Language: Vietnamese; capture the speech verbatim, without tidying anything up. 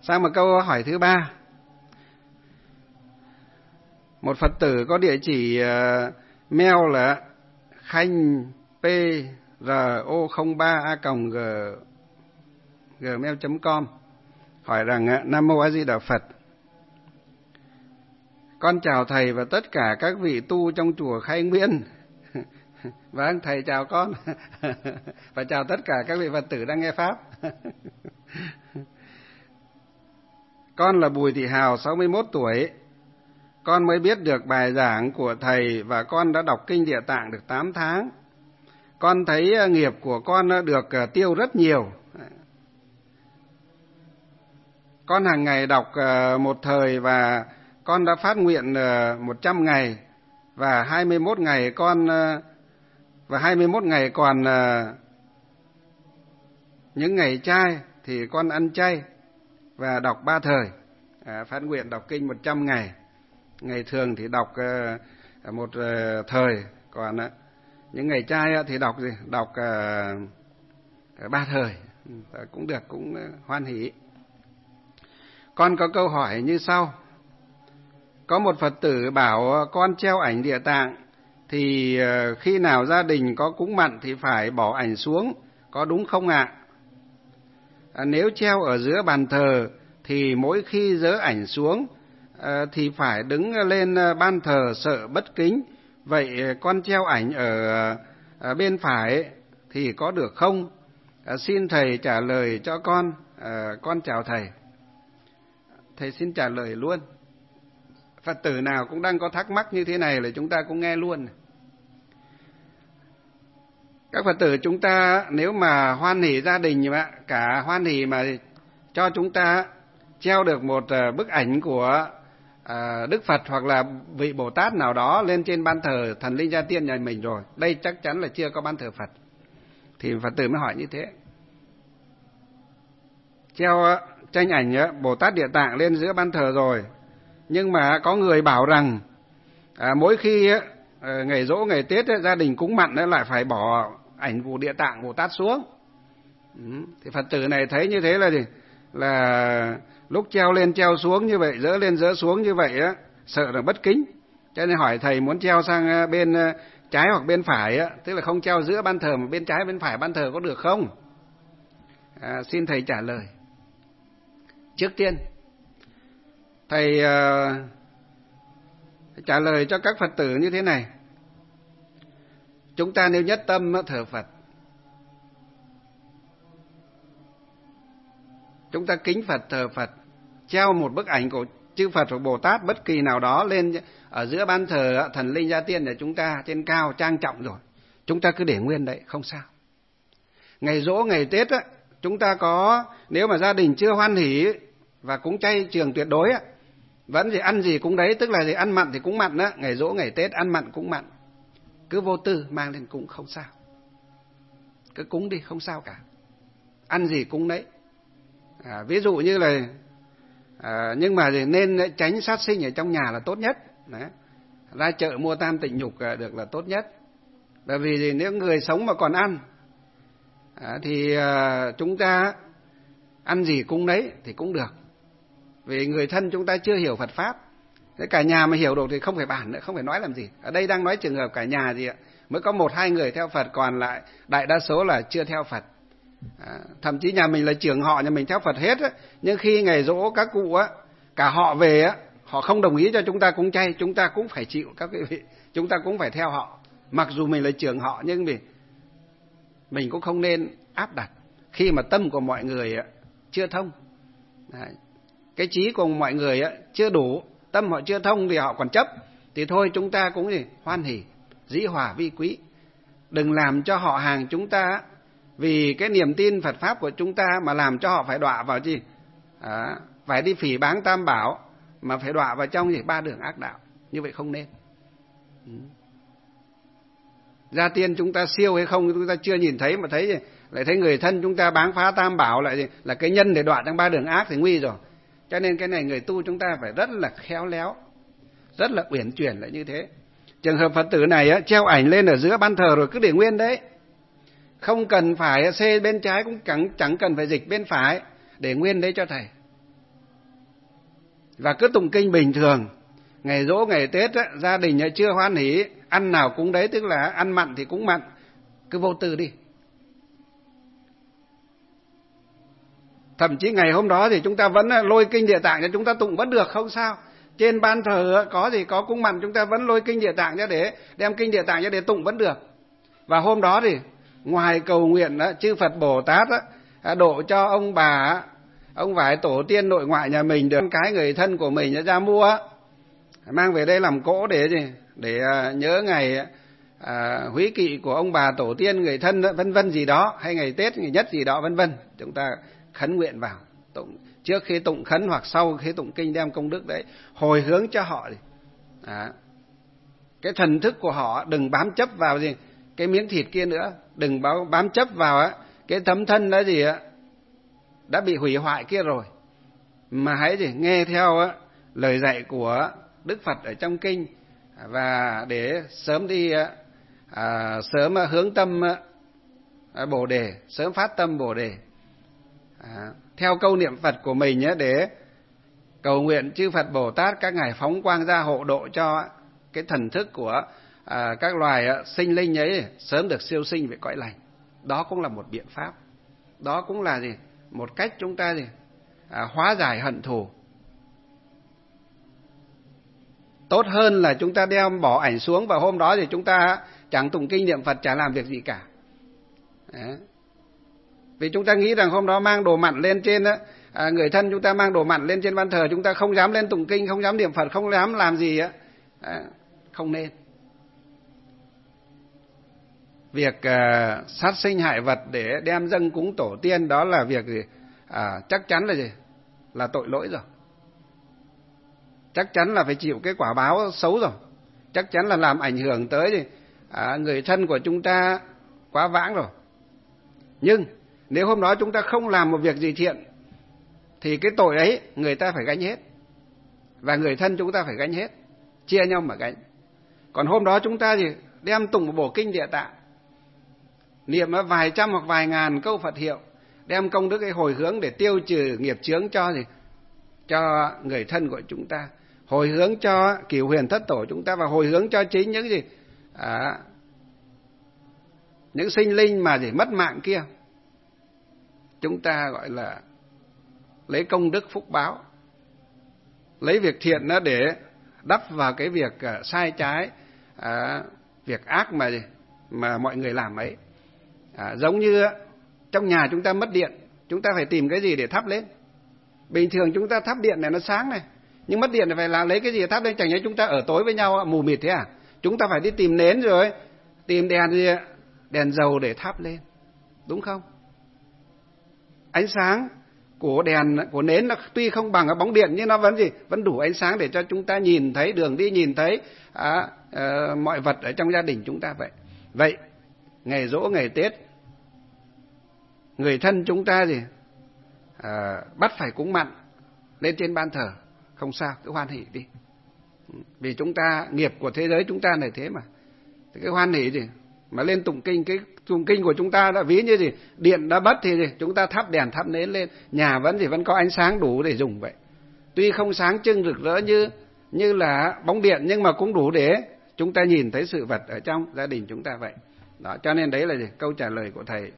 Sang một câu hỏi thứ ba. Một Phật tử có địa chỉ uh, mail là khanh p r o không ba a còng gmail chấm com hỏi rằng uh, Nam Mô A Di Đà Phật. Con chào thầy và tất cả các vị tu trong chùa Khai Nguyên. Vâng, thầy chào con. Và chào tất cả các vị Phật tử đang nghe Pháp. Con là Bùi Thị Hào, sáu mươi mốt tuổi. Con mới biết được bài giảng của thầy và con đã đọc kinh Địa Tạng được tám tháng. Con thấy nghiệp của con được tiêu rất nhiều. Con hàng ngày đọc một thời và con đã phát nguyện một trăm ngày và hai mươi mốt ngày con và hai mươi mốt ngày còn những ngày chay thì con ăn chay và đọc ba thời. À, phát nguyện đọc kinh một trăm ngày. Ngày thường thì đọc uh, một uh, thời, còn uh, những ngày chay uh, thì đọc gì? Đọc uh, ba thời. Uh, cũng được, cũng uh, hoan hỷ. Con có câu hỏi như sau. Có một Phật tử bảo uh, con treo ảnh Địa Tạng thì uh, khi nào gia đình có cúng mặn thì phải bỏ ảnh xuống, có đúng không ạ? À, nếu treo ở giữa bàn thờ thì mỗi khi dỡ ảnh xuống à, thì phải đứng lên ban thờ sợ bất kính. Vậy con treo ảnh ở, ở bên phải thì có được không? À, xin thầy trả lời cho con. À, con chào thầy. Thầy xin trả lời luôn. Phật tử nào cũng đang có thắc mắc như thế này là chúng ta cũng nghe luôn. Các Phật tử chúng ta nếu mà hoan hỷ gia đình mà cả hoan hỷ mà cho chúng ta treo được một bức ảnh của Đức Phật hoặc là vị Bồ Tát nào đó lên trên ban thờ thần linh gia tiên nhà mình rồi, đây chắc chắn là chưa có ban thờ Phật, thì Phật tử mới hỏi như thế. Treo tranh ảnh Bồ Tát Địa Tạng lên giữa ban thờ rồi, nhưng mà có người bảo rằng à, mỗi khi ngày giỗ ngày Tết gia đình cúng mặn lại phải bỏ ảnh của Địa Tạng Bồ Tát xuống. Ừ, thì Phật tử này thấy như thế là gì? Là lúc treo lên treo xuống như vậy, dỡ lên dỡ xuống như vậy á, sợ là bất kính. Cho nên hỏi thầy muốn treo sang bên trái hoặc bên phải á, tức là không treo giữa ban thờ mà bên trái bên phải ban thờ có được không? À, xin thầy trả lời. Trước tiên thầy uh, trả lời cho các Phật tử như thế này. Chúng ta nếu nhất tâm thờ Phật, chúng ta kính Phật thờ Phật, treo một bức ảnh của chư Phật hoặc Bồ Tát bất kỳ nào đó lên ở giữa ban thờ thần linh gia tiên để chúng ta trên cao trang trọng rồi, chúng ta cứ để nguyên đấy, không sao. Ngày giỗ ngày Tết á, chúng ta có, nếu mà gia đình chưa hoan hỷ và cúng chay trường tuyệt đối á, vẫn gì ăn gì cũng đấy, tức là gì ăn mặn thì cũng mặn á, ngày giỗ ngày Tết ăn mặn cũng mặn, cứ vô tư mang lên cúng không sao, cứ cúng đi không sao cả, ăn gì cúng đấy. À, ví dụ như là à, nhưng mà nên tránh sát sinh ở trong nhà là tốt nhất. Đấy. Ra chợ mua tam tịnh nhục được là tốt nhất. Bởi vì nếu người sống mà còn ăn à, thì à, chúng ta ăn gì cúng đấy thì cũng được. Vì người thân chúng ta chưa hiểu Phật Pháp. Thế cả nhà mà hiểu được thì không phải bàn nữa, không phải nói làm gì. Ở đây đang nói trường hợp cả nhà gì ạ, mới có một hai người theo Phật, còn lại đại đa số là chưa theo Phật. À, thậm chí nhà mình là trưởng họ, nhà mình theo Phật hết á, nhưng khi ngày giỗ các cụ á, cả họ về á, họ không đồng ý cho chúng ta cúng chay, chúng ta cũng phải chịu các quý vị, chúng ta cũng phải theo họ. Mặc dù mình là trưởng họ nhưng mình mình cũng không nên áp đặt khi mà tâm của mọi người á, chưa thông. Đấy. Cái trí của mọi người á, chưa đủ, tâm họ chưa thông thì họ còn chấp, thì thôi chúng ta cũng gì hoan hỉ, dĩ hòa vi quý, đừng làm cho họ hàng chúng ta vì cái niềm tin Phật Pháp của chúng ta mà làm cho họ phải đọa vào gì? À, phải đi phỉ báng Tam Bảo, mà phải đọa vào trong gì? Ba đường ác đạo. Như vậy không nên. Ừ. Gia tiên chúng ta siêu hay không chúng ta chưa nhìn thấy, mà thấy lại thấy người thân chúng ta báng phá Tam Bảo lại gì? Là cái nhân để đọa trong ba đường ác thì nguy rồi. Cho nên cái này người tu chúng ta phải rất là khéo léo, rất là uyển chuyển lại như thế. Trường hợp Phật tử này á, treo ảnh lên ở giữa ban thờ rồi cứ để nguyên đấy. Không cần phải xê bên trái, cũng chẳng, chẳng cần phải dịch bên phải, để nguyên đấy cho thầy. và cứ tụng kinh bình thường. Ngày giỗ ngày Tết á, gia đình chưa hoan hỉ, ăn nào cũng đấy, tức là ăn mặn thì cũng mặn, cứ vô tư đi. Thậm chí ngày hôm đó thì chúng ta vẫn lôi kinh Địa Tạng cho chúng ta tụng vẫn được, không sao. Trên ban thờ có gì có cúng mặn, chúng ta vẫn lôi kinh Địa Tạng ra để đem kinh Địa Tạng ra để tụng vẫn được. Và hôm đó thì ngoài cầu nguyện đó, chư Phật Bồ Tát đó, độ cho ông bà, ông vải tổ tiên nội ngoại nhà mình được cái người thân của mình ra mua, mang về đây làm cỗ để gì? Để nhớ ngày à, húy kỵ của ông bà tổ tiên người thân đó, vân vân gì đó, hay ngày Tết ngày nhất gì đó vân vân. Chúng ta khấn nguyện vào, tụng trước khi tụng khấn hoặc sau khi tụng kinh đem công đức đấy hồi hướng cho họ. À, cái thần thức của họ đừng bám chấp vào gì cái miếng thịt kia nữa, đừng bám chấp vào á cái tấm thân đó gì á đã bị hủy hoại kia rồi, mà hãy gì nghe theo á lời dạy của Đức Phật ở trong kinh, và để sớm đi à, sớm hướng tâm à, Bồ đề, sớm phát tâm Bồ đề. À, theo câu niệm Phật của mình nhé, để cầu nguyện chư Phật Bồ Tát các ngài phóng quang ra hộ độ cho cái thần thức của à, các loài à, sinh linh ấy sớm được siêu sinh về cõi lành. Đó cũng là một biện pháp, đó cũng là gì một cách chúng ta gì à, hóa giải hận thù. Tốt hơn là chúng ta đem bỏ ảnh xuống và hôm đó thì chúng ta chẳng tụng kinh niệm Phật, chẳng làm việc gì cả. Đấy. Vì chúng ta nghĩ rằng hôm đó mang đồ mặn lên trên á, à, người thân chúng ta mang đồ mặn lên trên ban thờ, chúng ta không dám lên tụng kinh, không dám niệm Phật, không dám làm gì á, à, không nên. Việc à, sát sinh hại vật để đem dâng cúng tổ tiên đó là việc gì? À, chắc chắn là gì? Là tội lỗi rồi. Chắc chắn là phải chịu cái quả báo xấu rồi. Chắc chắn là làm ảnh hưởng tới gì? À, người thân của chúng ta quá vãng rồi. Nhưng nếu hôm đó chúng ta không làm một việc gì thiện thì cái tội ấy người ta phải gánh hết, và người thân chúng ta phải gánh hết, chia nhau mà gánh. Còn hôm đó chúng ta thì đem tụng một bộ kinh Địa Tạng, niệm vài trăm hoặc vài ngàn câu Phật hiệu, đem công đức ấy hồi hướng để tiêu trừ nghiệp chướng cho gì? Cho người thân của chúng ta, hồi hướng cho cửu huyền thất tổ chúng ta, và hồi hướng cho chính những gì? À, những sinh linh mà gì mất mạng kia. Chúng ta gọi là lấy công đức phúc báo, lấy việc thiện đó để đắp vào cái việc uh, sai trái, uh, việc ác mà mà mọi người làm ấy. À, giống như trong nhà chúng ta mất điện, chúng ta phải tìm cái gì để thắp lên. Bình thường chúng ta thắp điện này nó sáng này, nhưng mất điện thì phải là lấy cái gì để thắp lên? Chẳng nhẽ chúng ta ở tối với nhau mù mịt thế à? Chúng ta phải đi tìm nến rồi tìm đèn gì, đèn dầu để thắp lên, đúng không? Ánh sáng của đèn, của nến nó tuy không bằng ở bóng điện, nhưng nó vẫn gì? Vẫn đủ ánh sáng để cho chúng ta nhìn thấy đường đi, nhìn thấy à, à, mọi vật ở trong gia đình chúng ta vậy. Vậy ngày giỗ ngày Tết, người thân chúng ta gì à, bắt phải cúng mặn lên trên ban thờ, không sao, cứ hoan hỷ đi. Vì chúng ta nghiệp của thế giới chúng ta này thế mà, thì cái hoan hỷ gì mà lên tụng kinh. Cái tụng kinh của chúng ta đã ví như gì? Điện đã mất thì gì? Chúng ta thắp đèn thắp nến lên, nhà vẫn thì vẫn có ánh sáng đủ để dùng vậy. Tuy không sáng trưng rực rỡ như như là bóng điện, nhưng mà cũng đủ để chúng ta nhìn thấy sự vật ở trong gia đình chúng ta vậy. Đó, cho nên đấy là gì? Câu trả lời của thầy